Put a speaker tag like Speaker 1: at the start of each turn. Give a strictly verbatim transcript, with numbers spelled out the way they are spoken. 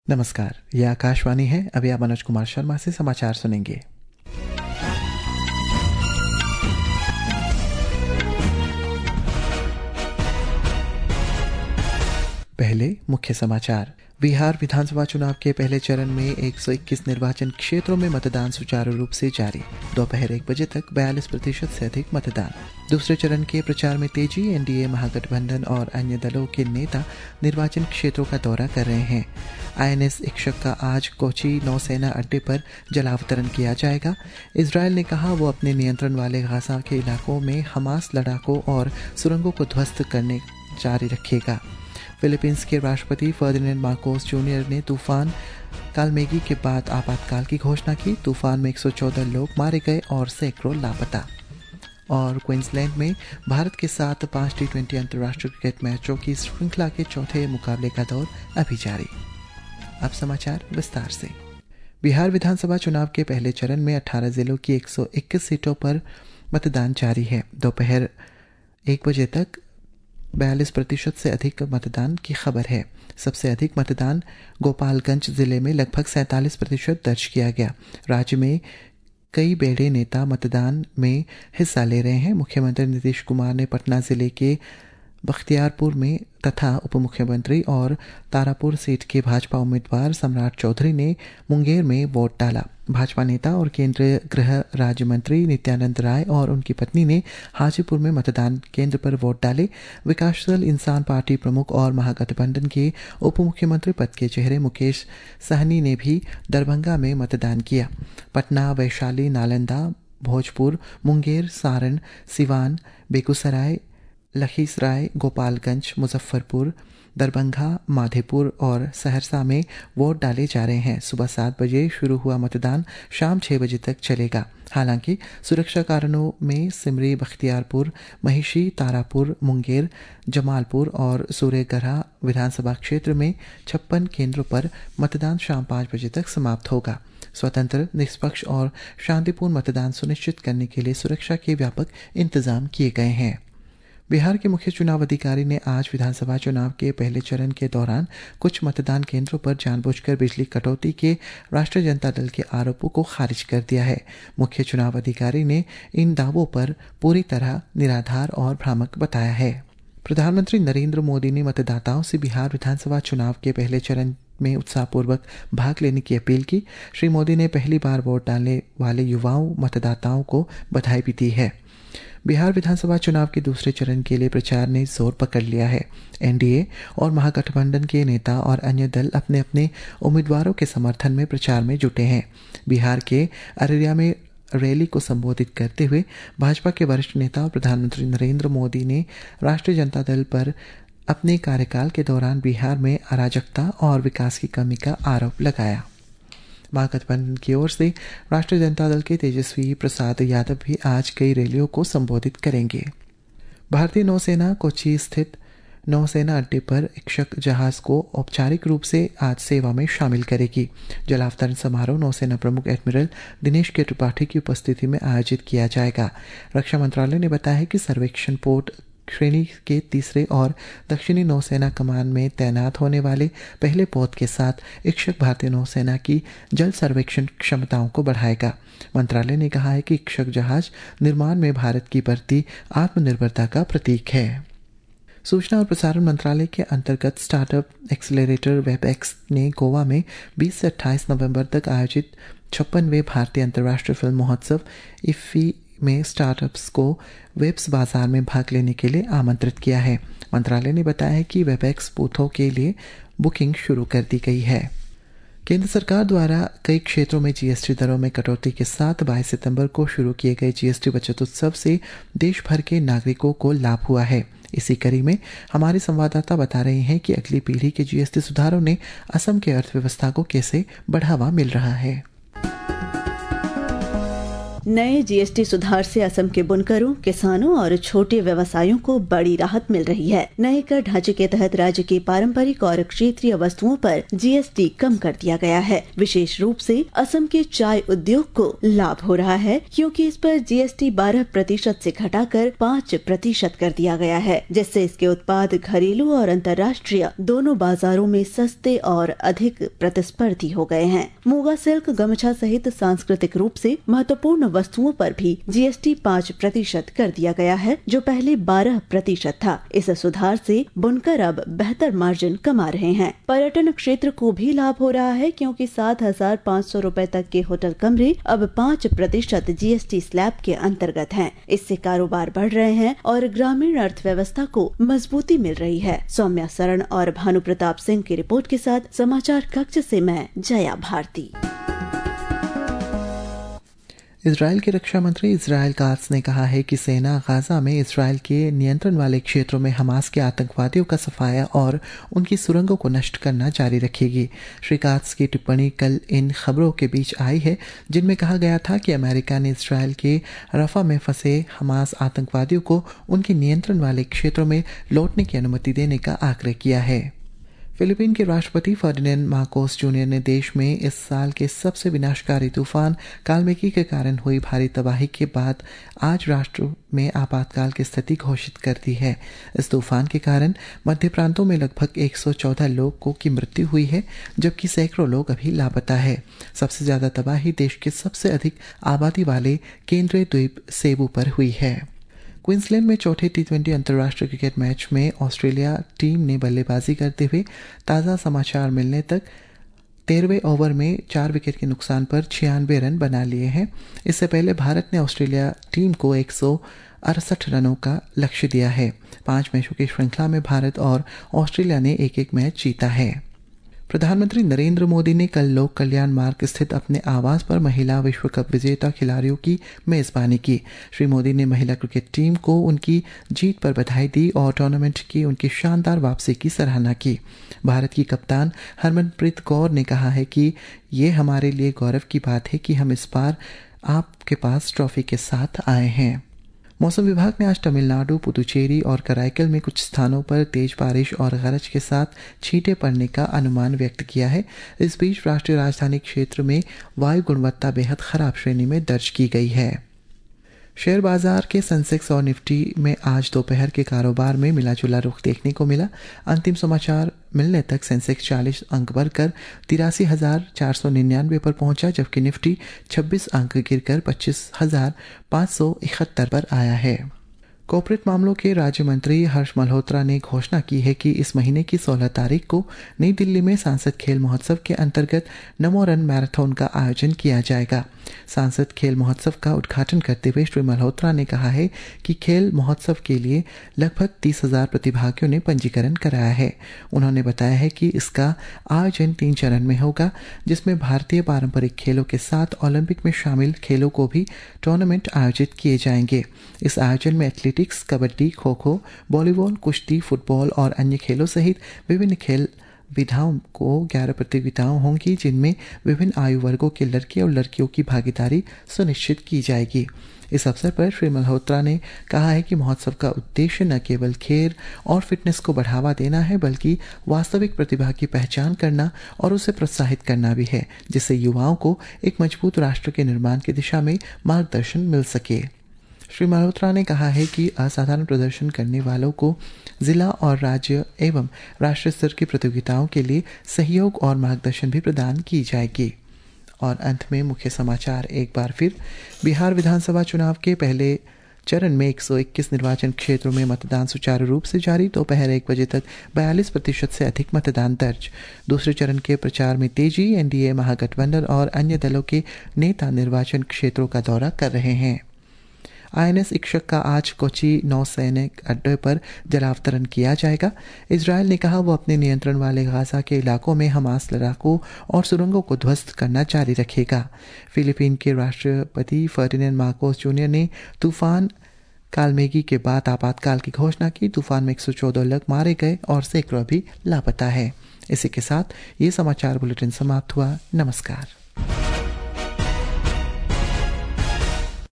Speaker 1: नमस्कार, ये आकाशवाणी है। अभी आप मनोज कुमार शर्मा से समाचार सुनेंगे। पहले मुख्य समाचार। बिहार विधानसभा चुनाव के पहले चरण में एक सौ इक्कीस निर्वाचन क्षेत्रों में मतदान सुचारू रूप से जारी। दोपहर एक बजे तक बयालीस प्रतिशत से अधिक मतदान। दूसरे चरण के प्रचार में तेजी। एनडीए, महागठबंधन और अन्य दलों के नेता निर्वाचन क्षेत्रों का दौरा कर रहे हैं। आईएनएस इक्षक का आज कोची नौसेना अड्डे पर जलावतरण किया जाएगा। इजरायल ने कहा वो अपने नियंत्रण वाले गाजा के इलाकों में हमास लड़ाकों और सुरंगों को ध्वस्त करने जारी रखेगा। फिलीपींस के राष्ट्रपति फर्डिनेंड मार्कोस जूनियर ने तूफान कालमेगी के बाद आपातकाल की घोषणा की। तूफान में एक सौ चौदह लोग मारे गए और सैकड़ों लापता। और क्वींसलैंड में भारत के साथ पांच टी ट्वेंटी अंतर्राष्ट्रीय क्रिकेट मैचों की श्रृंखला के चौथे मुकाबले का दौर अभी जारी। अब समाचार विस्तार से। बिहार विधानसभा चुनाव के पहले चरण में अठारह जिलों की एक सौ इक्कीस सीटों पर मतदान जारी है। दोपहर एक बजे तक बयालीस प्रतिशत से अधिक मतदान की खबर है। सबसे अधिक मतदान गोपालगंज जिले में लगभग सैंतालीस प्रतिशत दर्ज किया गया। राज्य में कई बड़े नेता मतदान में हिस्सा ले रहे हैं। मुख्यमंत्री नीतीश कुमार ने पटना जिले के बख्तियारपुर में तथा उप मुख्यमंत्री और तारापुर सीट के भाजपा उम्मीदवार सम्राट चौधरी ने मुंगेर में वोट डाला। भाजपा नेता और केंद्रीय गृह राज्य मंत्री नित्यानंद राय और उनकी पत्नी ने हाजीपुर में मतदान केंद्र पर वोट डाले। विकासशील इंसान पार्टी प्रमुख और महागठबंधन के उप मुख्यमंत्री पद के चेहरे मुकेश सहनी ने भी दरभंगा में मतदान किया। पटना, वैशाली, नालंदा, भोजपुर, मुंगेर, सारण, सिवान, बेगूसराय, लखीसराय, गोपालगंज, मुजफ्फरपुर, दरभंगा, माधेपुर और सहरसा में वोट डाले जा रहे हैं। सुबह सात बजे शुरू हुआ मतदान शाम छह बजे तक चलेगा। हालांकि सुरक्षा कारणों में सिमरी, बख्तियारपुर, महिषी, तारापुर, मुंगेर, जमालपुर और सूर्यगढ़ा विधानसभा क्षेत्र में छप्पन केंद्रों पर मतदान शाम पाँच बजे तक समाप्त होगा। स्वतंत्र, निष्पक्ष और शांतिपूर्ण मतदान सुनिश्चित करने के लिए सुरक्षा के व्यापक इंतजाम किए गए हैं। बिहार के मुख्य चुनाव अधिकारी ने आज विधानसभा चुनाव के पहले चरण के दौरान कुछ मतदान केंद्रों पर जानबूझकर बिजली कटौती के राष्ट्रीय जनता दल के आरोपों को खारिज कर दिया है। मुख्य चुनाव अधिकारी ने इन दावों पर पूरी तरह निराधार और भ्रामक बताया है। प्रधानमंत्री नरेंद्र मोदी ने मतदाताओं से बिहार विधानसभा चुनाव के पहले चरण में उत्साहपूर्वक भाग लेने की अपील की। श्री मोदी ने पहली बार वोट डालने वाले युवाओं मतदाताओं को बधाई भी दी है। बिहार विधानसभा चुनाव के दूसरे चरण के लिए प्रचार ने जोर पकड़ लिया है। एनडीए और महागठबंधन के नेता और अन्य दल अपने अपने उम्मीदवारों के समर्थन में प्रचार में जुटे हैं। बिहार के अररिया में रैली को संबोधित करते हुए भाजपा के वरिष्ठ नेता और प्रधानमंत्री नरेंद्र मोदी ने राष्ट्रीय जनता दल पर अपने कार्यकाल के दौरान बिहार में अराजकता और विकास की कमी का आरोप लगाया। महागठबंधन की ओर से राष्ट्रीय जनता दल के तेजस्वी प्रसाद यादव भी आज कई रैलियों को संबोधित करेंगे। भारतीय नौसेना कोची स्थित नौसेना अड्डे पर इक्षक जहाज को औपचारिक रूप से आज सेवा में शामिल करेगी। जलावतरण समारोह नौसेना प्रमुख एडमिरल दिनेश के त्रिपाठी की उपस्थिति में आयोजित किया जाएगा। रक्षा मंत्रालय ने बताया है कि सर्वेक्षण पोर्ट श्रेणी के तीसरे और दक्षिणी नौसेना कमान में तैनात होने वाले पहले पोत के साथ इक्षक भारतीय नौसेना की जल सर्वेक्षण क्षमताओं को बढ़ाएगा। मंत्रालय ने कहा है कि इक्षक जहाज निर्माण में भारत की बढ़ती आत्मनिर्भरता का प्रतीक है। सूचना और प्रसारण मंत्रालय के अंतर्गत स्टार्टअप एक्सेलरेटर वेबएक्स ने गोवा में बीस से अट्ठाईस नवंबर तक आयोजित छप्पनवें भारतीय अंतर्राष्ट्रीय फिल्म महोत्सव इफ्फी में स्टार्टअप्स को वेब्स बाजार में भाग लेने के लिए आमंत्रित किया है। मंत्रालय ने बताया है कि वेबएक्स बूथों के लिए बुकिंग शुरू कर दी गई है। केंद्र सरकार द्वारा कई क्षेत्रों में जीएसटी दरों में कटौती के साथ बाईस सितंबर को शुरू किए गए जीएसटी बचत उत्सव से देश भर के नागरिकों को लाभ हुआ है। इसी कड़ी में हमारे संवाददाता बता रहे हैं कि अगली पीढ़ी के जीएसटी सुधारों ने असम की अर्थव्यवस्था को कैसे बढ़ावा मिल रहा है।
Speaker 2: नए जीएसटी सुधार से असम के बुनकरों, किसानों और छोटे व्यवसायों को बड़ी राहत मिल रही है। नए कर ढांचे के तहत राज्य के पारंपरिक और क्षेत्रीय वस्तुओं पर जीएसटी कम कर दिया गया है। विशेष रूप से असम के चाय उद्योग को लाभ हो रहा है, क्योंकि इस पर जीएसटी बारह प्रतिशत से घटाकर पाँच प्रतिशत कर दिया गया है, जिससे इसके उत्पाद घरेलू और अंतर्राष्ट्रीय दोनों बाजारों में सस्ते और अधिक प्रतिस्पर्धी हो गए हैं। मूगा सिल्क, गमछा सहित सांस्कृतिक रूप से महत्वपूर्ण वस्तुओं पर भी जीएसटी पाँच प्रतिशत कर दिया गया है, जो पहले बारह प्रतिशत था। इस सुधार से बुनकर अब बेहतर मार्जिन कमा रहे हैं। पर्यटन क्षेत्र को भी लाभ हो रहा है, क्योंकि सात हजार पाँच सौ रूपए तक के होटल कमरे अब पाँच प्रतिशत जीएसटी स्लैब के अंतर्गत हैं। इससे कारोबार बढ़ रहे हैं और ग्रामीण अर्थव्यवस्था को मजबूती मिल रही है। सौम्या शरण और भानु प्रताप सिंह की रिपोर्ट के साथ समाचार कक्ष से मैं जया भारती।
Speaker 1: इजरायल के रक्षा मंत्री इजरायल कात्स ने कहा है कि सेना गाजा में इजरायल के नियंत्रण वाले क्षेत्रों में हमास के आतंकवादियों का सफाया और उनकी सुरंगों को नष्ट करना जारी रखेगी। श्री कात्स की टिप्पणी कल इन खबरों के बीच आई है जिनमें कहा गया था कि अमेरिका ने इजरायल के रफा में फंसे हमास आतंकवादियों को उनके नियंत्रण वाले क्षेत्रों में लौटने की अनुमति देने का आग्रह किया है। फिलीपीन के राष्ट्रपति फर्डिनेंड मार्कोस जूनियर ने देश में इस साल के सबसे विनाशकारी तूफान कालमेघी के कारण हुई भारी तबाही के बाद आज राष्ट्र में आपातकाल की स्थिति घोषित कर दी है। इस तूफान के कारण मध्य प्रांतों में लगभग एक सौ चौदह लोगों की मृत्यु हुई है, जबकि सैकड़ों लोग अभी लापता है। सबसे ज्यादा तबाही देश के सबसे अधिक आबादी वाले केंद्रीय द्वीप सेबू पर हुई है। क्वींसलैंड में चौथे टी ट्वेंटी अंतर्राष्ट्रीय क्रिकेट मैच में ऑस्ट्रेलिया टीम ने बल्लेबाजी करते हुए ताज़ा समाचार मिलने तक तेरहवें ओवर में चार विकेट के नुकसान पर छियानवे रन बना लिए हैं। इससे पहले भारत ने ऑस्ट्रेलिया टीम को एक सौ अड़सठ रनों का लक्ष्य दिया है। पांच मैचों की श्रृंखला में भारत और ऑस्ट्रेलिया ने एक एक मैच जीता है। प्रधानमंत्री नरेंद्र मोदी ने कल लोक कल्याण मार्ग स्थित अपने आवास पर महिला विश्व कप विजेता खिलाड़ियों की मेजबानी की। श्री मोदी ने महिला क्रिकेट टीम को उनकी जीत पर बधाई दी और टूर्नामेंट की उनकी शानदार वापसी की सराहना की। भारत की कप्तान हरमनप्रीत कौर ने कहा है कि ये हमारे लिए गौरव की बात है कि हम इस बार आपके पास ट्रॉफी के साथ आए हैं। मौसम विभाग ने आज तमिलनाडु, पुदुचेरी और कराईकल में कुछ स्थानों पर तेज बारिश और गरज के साथ छींटे पड़ने का अनुमान व्यक्त किया है। इस बीच राष्ट्रीय राजधानी क्षेत्र में वायु गुणवत्ता बेहद खराब श्रेणी में दर्ज की गई है। शेयर बाजार के सेंसेक्स और निफ्टी में आज दोपहर के कारोबार में मिलाजुला रुख देखने को मिला। अंतिम समाचार मिलने तक सेंसेक्स चालीस अंक बढ़कर तिरासी हजार चार सौ निन्यानवे पर पहुंचा, जबकि निफ्टी छब्बीस अंक गिरकर पच्चीस हजार पाँच सौ इकहत्तर पर आया है। कॉर्पोरेट मामलों के राज्य मंत्री हर्ष मल्होत्रा ने घोषणा की है कि इस महीने की सोलह तारीख को नई दिल्ली में सांसद खेल महोत्सव के अंतर्गत नमो रन मैराथन का आयोजन किया जाएगा। सांसद खेल महोत्सव का उद्घाटन करते हुए श्री मल्होत्रा ने कहा है कि खेल महोत्सव के लिए लगभग तीस हजार प्रतिभागियों ने पंजीकरण कराया है। उन्होंने बताया है कि इसका आयोजन तीन चरण में होगा, जिसमें भारतीय पारंपरिक खेलों के साथ ओलंपिक में शामिल खेलों को भी टूर्नामेंट आयोजित किए जाएंगे। इस आयोजन में एथलेटिक्स, कबड्डी, खो खो, वॉलीबॉल, कुश्ती, फुटबॉल और अन्य खेलों सहित विभिन्न खेल विधाओं को ग्यारह प्रतियोगिताएं होंगी, जिनमें विभिन्न आयु वर्गों के लड़के और लड़कियों की भागीदारी सुनिश्चित की जाएगी। इस अवसर पर श्री मल्होत्रा ने कहा है कि महोत्सव का उद्देश्य न केवल खेल और फिटनेस को बढ़ावा देना है, बल्कि वास्तविक प्रतिभा की पहचान करना और उसे प्रोत्साहित करना भी है, जिससे युवाओं को एक मजबूत राष्ट्र के निर्माण की दिशा में मार्गदर्शन मिल सके। श्री मल्होत्रा ने कहा है कि असाधारण प्रदर्शन करने वालों को जिला और राज्य एवं राष्ट्रीय स्तर की प्रतियोगिताओं के लिए सहयोग और मार्गदर्शन भी प्रदान की जाएगी। और अंत में मुख्य समाचार एक बार फिर। बिहार विधानसभा चुनाव के पहले चरण में एक सौ इक्कीस निर्वाचन क्षेत्रों में मतदान सुचारू रूप से जारी। दोपहर एक बजे तक बयालीस प्रतिशत से अधिक मतदान दर्ज। दूसरे चरण के प्रचार में तेजी। एनडीए, महागठबंधन और अन्य दलों के नेता निर्वाचन क्षेत्रों का दौरा कर रहे हैं। आईएनएस इक्ष्क का आज कोची नौसैनिक अड्डे पर जलावतरण किया जाएगा। इजरायल ने कहा वो अपने नियंत्रण वाले गाजा के इलाकों में हमास लड़ाकों और सुरंगों को ध्वस्त करना जारी रखेगा। फिलीपीन के राष्ट्रपति फर्डिनेंड मार्कोस जूनियर ने तूफान कालमेघी के बाद आपातकाल की घोषणा की। तूफान में एक सौ चौदह लोग मारे गए और सैकड़ों भी लापता है। इसी के साथ ये समाचार बुलेटिन समाप्त हुआ। नमस्कार।